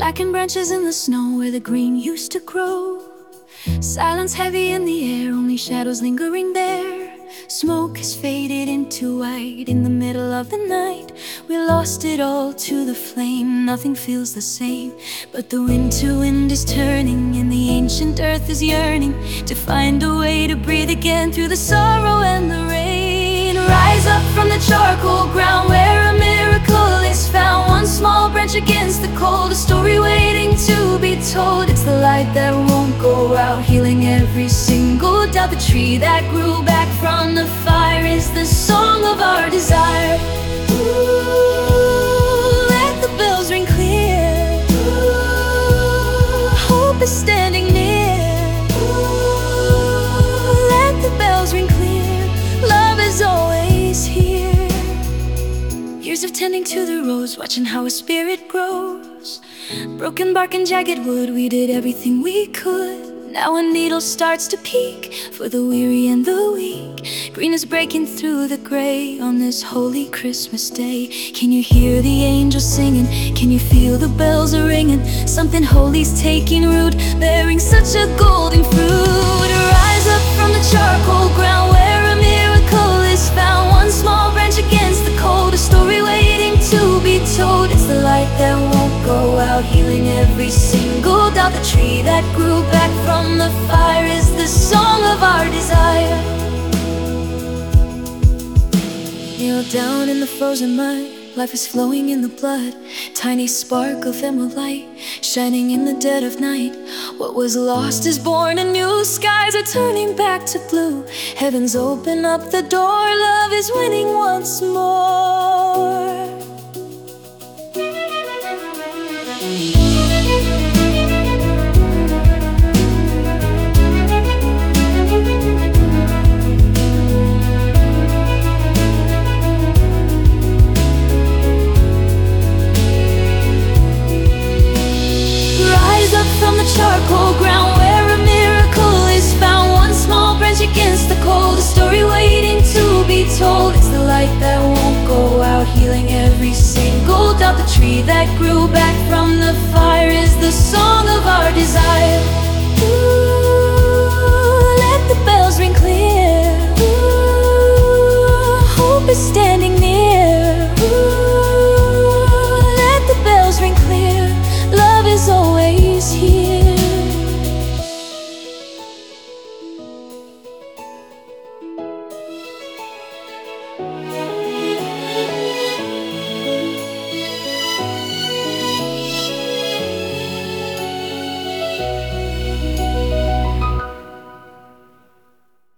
cracking branches in the snow where the green used to grow. Silence heavy in the air, only shadows lingering there. Smoke has faded into white in the middle of the night. We lost it all to the flame, nothing feels the same. But the winter wind is turning and the ancient earth is yearning to find a way to breathe again through the sorrow and the rain. Rise up from the charcoal ground where a miracle is found. One small branch against the cold, a story waiting to be told. It's the light that won't go out, healing every single doubt. The tree that grew back from the fire is the song of our desire. Ooh, let the bells ring clear. Ooh, hope is standing near. Ooh, let the bells ring clear. Love is always here. Years of tending to the rose, watching how a spirit grows. Broken bark and jagged wood, we did everything we could. Now a needle starts to peak for the weary and the weak. Green is breaking through the gray on this holy Christmas day. Can you hear the angels singing? Can you feel the bells are ringing? Something holy's taking root, bearing such a golden fruit. Rise up from the charcoal ground where a miracle is found. One small branch against the cold, a story waiting to be told. It's the light that won't go out, healing every single doubt. The tree that grew back from the fire is the song of our desire. Kneel down in the frozen mud, life is flowing in the blood. Tiny spark of emerald light, shining in the dead of night. What was lost is born anew, skies are turning back to blue. Heavens open up the door, love is winning once more. From the charcoal ground where a miracle is found. One small branch against the cold, a story waiting to be told. It's the light that won't go out, healing every single doubt. The tree that grew back from the fire is the song of our desire. Ooh, let the bells ring clear. Ooh, hope is standing near. Ooh, let the bells ring clear. Love is always here.